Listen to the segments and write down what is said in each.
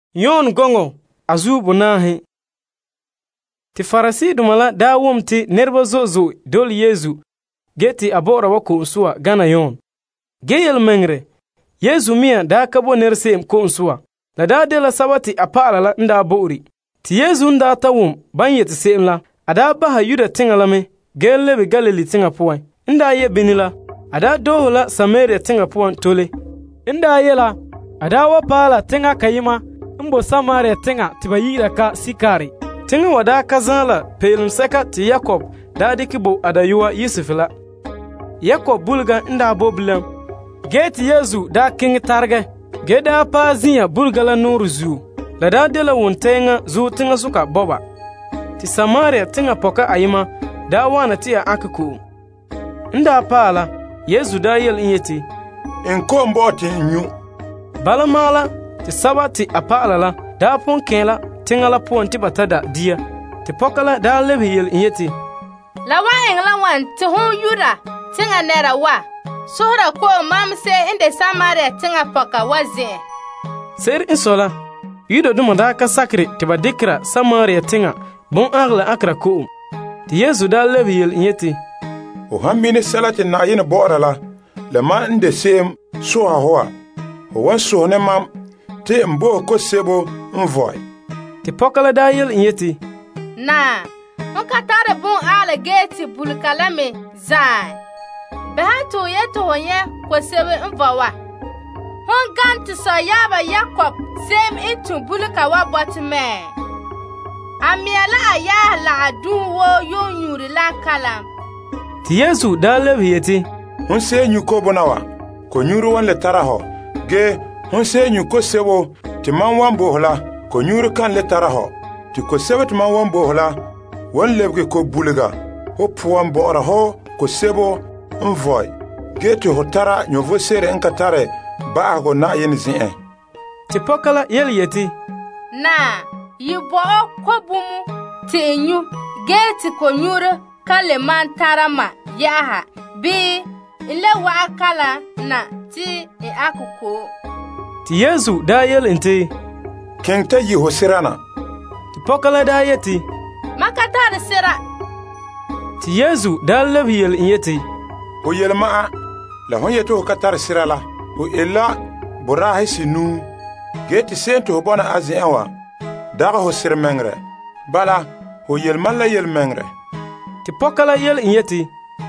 Yon gongo azubu nahi. Ti farasi dumala da wum ti nerba zo dol Yezu geti abora wako usuwa gana yon. Geyel mengre Yezu mia da kabo nerse ko usuwa. La da de la sabati apala la nda bori. Ti Yezu nda ta wum banyeti se la ada baha Yuda tingala me gelle Galili tinga puwan. Nda ye binila ada dohla Samaria tinga puwan tole. Nda yela ada wapala tinga kayima mbo Samaria tinga tibayira ka sikari. Tinga wada kazala pelum seka ti Jacob da dikibo adayuwa Yusufila. Jacob bulga nda boblem. Geti Yezu da king targe. Geda pa zinya bulgala nuru zu. La da dela wuntenga zu tinga suka boba. Ti Samaria tinga poka ayima da wana ti ya akuku. Nda pala Yezu da yel inyeti. Enko mboti nyu. Balamala ti sabati apala la da pon kela tingala pon ti batada dia. Ti pokala da lebi yel inyeti. La wa engla wan ti hon Yuda tinga nera wa. Sohra ko mamse inde Samaria tinga poka wazi. Ser insola Yuda duma da ka sakre ti badikra Samaria tinga bon agla akra ko. Ti Yezu da lebi yel inyeti. O hammini salati na yin bora la le ma inde sem so ahoa. O wan so ne mam te mbo ko sebo mvoy. Ti pokala da yel inyeti. Na, onka tare bon ala geti bulkalame zai. Behato yeto honye ko sebe mvowa. Hon ganti so yaba Jacob sem itu bulkawa botme. Amiela aya la adun wo yonyuri la kalam. Ti Yezu da lebi yeti. Hun se nyu ko bonawa ko nyuru wan le taraho ge hun se nyu ko sebo ti man wan bohla ko nyuru kan le taraho ti ko sebo ti man wan bohla wan lebge ko bulga ho puan bora ho ko sebo mvoy ge ti ho tara nyovo sere en katare ba go na yen zin. Ti pokala yel yeti. Na yibo ko bumu ti nyu ge ti ko nyuru kale man tarama yaha bi ile wa kala na ti e akuko. Ti Yezu da yel inte. Kengta yi hosirana. Ti pokala da yeti. Makata da sira. Ti Yezu da lebi yel inyeti. O yel maa la hon yeto katar sirala o ella borahi sinu geti sento bona azienwa daga hosir mengre bala o yel malla yel mengre. Ti pokala yel inyeti.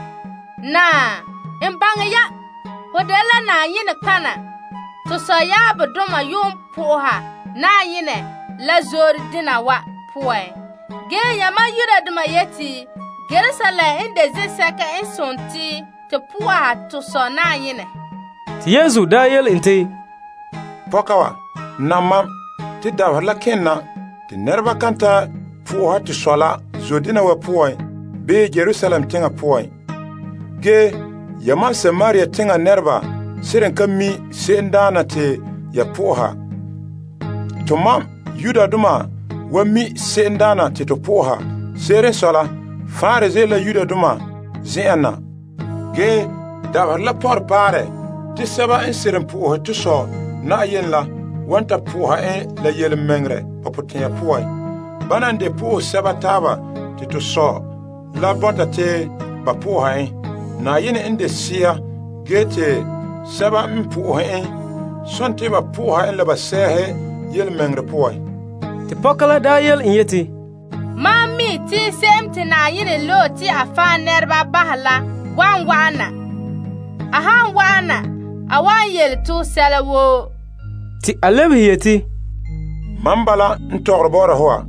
Na imbanga ya hodela na yine kana to so ya bodoma yum poha na yine la zori dina wa poe ge yama Yuda duma yeti Jerusalem inde zesaka ensonti te poha to so na yine. Ti Yezu da yel inte. Pokawa namam ti da la kenna ti nerba kanta poha ti sola zodina wa poe be Jerusalem tinga poe ge yama Samaria tinga nerba siren kami sendana te ya poha tomam Yuda duma wami sendana te to poha siren sola fare zela Yuda duma zena ge da la por pare ti seba en siren poha to so na yenla wanta poha en la yel mengre opotia poa banande poha seba taba te to so la bota te ba poha en na yene inde sia gete saba mpuha en sonte ba poha en la ba sehe yel mengre poa. Ti pokala da yel inyeti. Mami ti semti na yine lo ti afa nerba bahla wan wana. Ahan wana awan yel tu selawo. Ti alebi yeti. Mambala ntorbora hoa.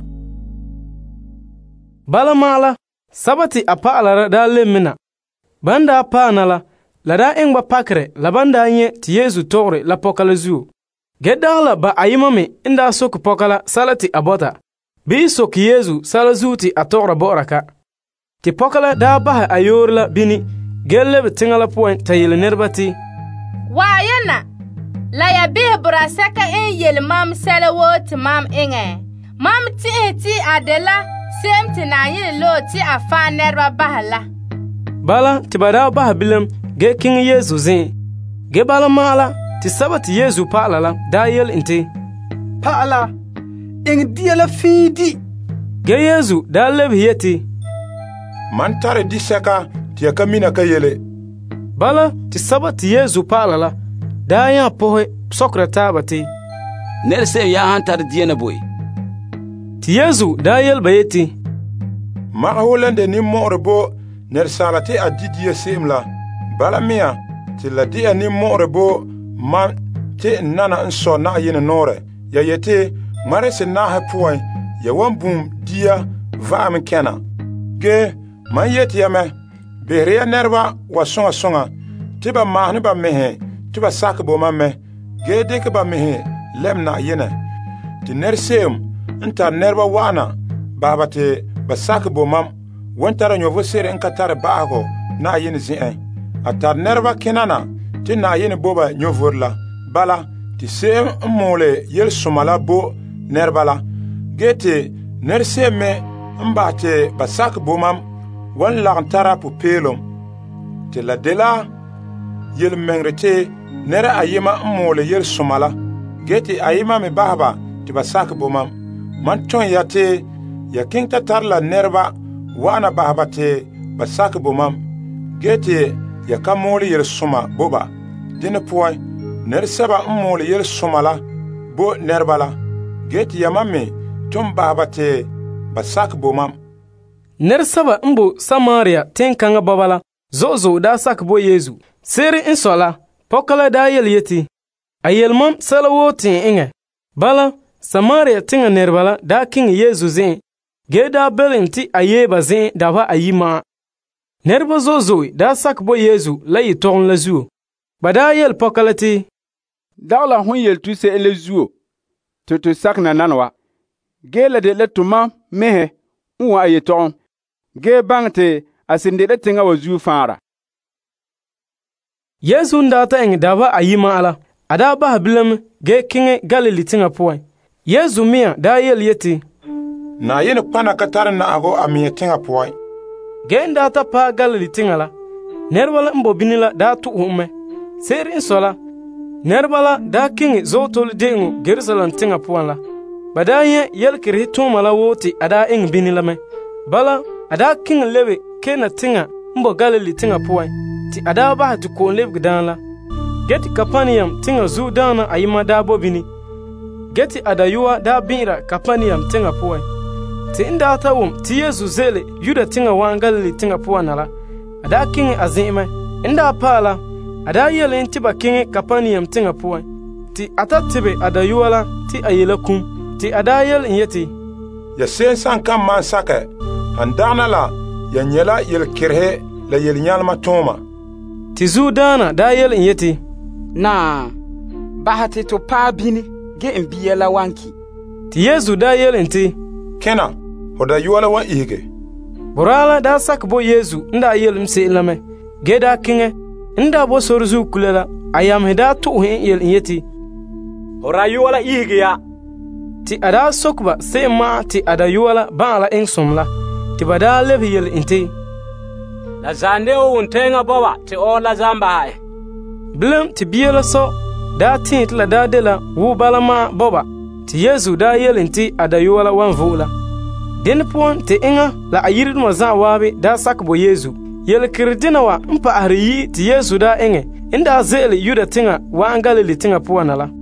Bala mala sabati apala da lemina. Banda panala la da engba pakre la banda nye ti Yezu tore la pokala zu. Gedala ba ayimame inda soku pokala salati abota. Bi soku Yezu sala zuti atora boraka. Ti pokala da baha ayorla bini gelle betingala point tayile nerbati. Wayana la ya bihe burasaka en yel mam salawo ti mam enge. Mam ti adela sem ti na yile lo ti afa nerba bahala. Bala ti bada baha bilem ge king Yezu zin. Ge bala mala ti sabati Yezu pa'ala la da yel inte. Pa'ala eng dia la fiidi. Ge Yesu daa leb yeti: Man tare di sɛka tɩ ya ka mina ka yele. Bala tɩ saba tɩ Yesu paala la daa yã pʋsɛ sokra taaba tɩ: Ned sem yaa sãn tar dia na boe. Tɩ Yesu daa yelba yeti: Magsf la de nin-moogre bo nedsaala tɩ a di dia seem la, bala mia tɩ la dɩ'a nin-moogre bo mam tɩ n nana n sɔ Na'ayinã noorɛ. Ya yetɩ ŋmaresẽ naasẽ pʋgẽ ya wan bũmb dia va'am n kẽna. Ge, man yet yame, bisr ya nɛreba wa sõŋa-sõŋa tɩ ba maas ne ba mesẽ tɩ ba sak boma me, ge dɩk ba mesẽ lɛm Na'ayinã. Tɩ ned seem n tar nɛreba wa'ana basba tɩ ba sak bomam, wẽntara yõ-vo-sɩd n ka tar baasgo Na'ayinã zɩ'ẽ. A tar nɛreba kẽnana tɩ Na'ayinã boba yõ-vor la. Bala tɩ seem n moole yel-sõma la bo nɛreba la. Ge tɩ ned seem me n bas tɩ ba sak bomam wan lagn tara pʋ-peelem. Tɩ la de la yel-mengre tɩ ned a yema n moole yel-sõma la, ge tɩ a yema me basba tɩ ba sak bomam. Man tõe ya tɩ ya kẽng ta tar la nɛreba wa'ana basba tɩ ba sak bomam, ge tɩ ya ka moole yel-sõma boba. Dẽn pʋgẽ, ned sɛba n moole yel-sõma la bo nɛreba la, ge tɩ yamã me tõnd basba tɩ ba sak bomam. Ned saba n bo Samaria tẽn-kãngã baba la zo'o-zo'o daa sak bo Yesu. Seere n sɔ la, pɔka la daa yel yeti: a yelmam sɛla woo tẽ ẽngẽ. Bala Samaria tẽngã nedba la daa kẽng Yesu zẽ, gee daa belem tɩ a yeeba zẽ daba a yi ma'a. Nedba zo'o-zo'o daa sak bo Yesu la yɩ-togem la zuo. Ba daa yel pɔka la tɩ: dagla fõn yel tɩ se'el la zuo tɩ sak nanana wa. Gee la de la tɩ mam mesẽ n wa a yɩ-togem, gee bãng tɩ a sẽn de la tẽngã wa zuo fãara. Yesu n daa ta ẽng daba a yi ma'a la, a daa bas bilem gee kẽngẽ Galili tẽngã pʋgẽ. Yesu mia daa yel yeti: Na'ayinã pãna ka tar na'ago a mia tẽngã pʋgẽ. Gee n daa ta paa Galili tẽngã la, nɛreba la n bo bini la daa tʋgsme. Seer n sɔ la, nɛreba la daa kẽng zo-tol de'engo Jerusalem tẽngã pʋgẽ la. Ba daa yẽ yel-kɩrsy tʋʋma la woo tɩ a daa eng bini lame. Bala a daa kẽng lebe Kena tẽngã n bo Galili tẽngã pʋgẽ, tɩ a daa bas tɩ koom lebg dãan la. Ge tɩ Kapaniyam tẽngã zu-dãanã a yema daa bo bini. Ge tɩ a dayʋa daa bĩ'ira Kapaniyam tẽngã pʋgẽ. Tɩ n daa ta wʋm tɩ Yesu zeele Yuda tẽngã wãn Galili tẽngã pʋgã na la, a daa kẽng a zẽ'me. N daa paa la, a daa yele tɩ ba kẽng Kapaniyam tẽngã pʋgẽ, tɩ a ta tɩbe a dayʋa la tɩ a yela kũm. Tɩ a daa yel n yetɩ: Ya seem sã n ka maan sakɛ, sãn dagna la ya yẽla yel-kɩrsɛ la yel-yãlmã tõoma. Tɩ zu-dãanã daa yel n yetɩ: Na, basa tɩ tɩ paa bini ge n bia la wan ki. Tɩ Yesu daa yel n tɩ: Kẽna, fo dayʋa la wa isge. Boraala daa sak bo Yesu n daa yelem se'em lame, gee daa kẽngẽ. N daa bo sor zug kula la, a yamsẽ daa tʋgsẽ n yel n yetɩ: fo dayʋa la isge ya. Tɩ a daa sokba se'em ma'a tɩ a dayʋa la bãa la eng-sõm la, tɩ ba daa leb yel n tɩ: La zãande o wʋn-tẽngã boba tɩ oor la zãmba. Bilem tɩ bia la sɔ daa tẽ tɩ la daa de la wʋ bala ma'a boba, tɩ Yesu daa yel n tɩ a dayʋa la wan vo'la. Dẽnd pʋgẽ tɩ ẽngã la a yɩrɩdmã zã waabe daa sak bo Yesu. Yel-kɩr dẽna wa n paasd yi tɩ Yesu daa ẽngẽ n daa ze'ele Yuda tẽngã wãn Galili tẽngã pʋgã na la.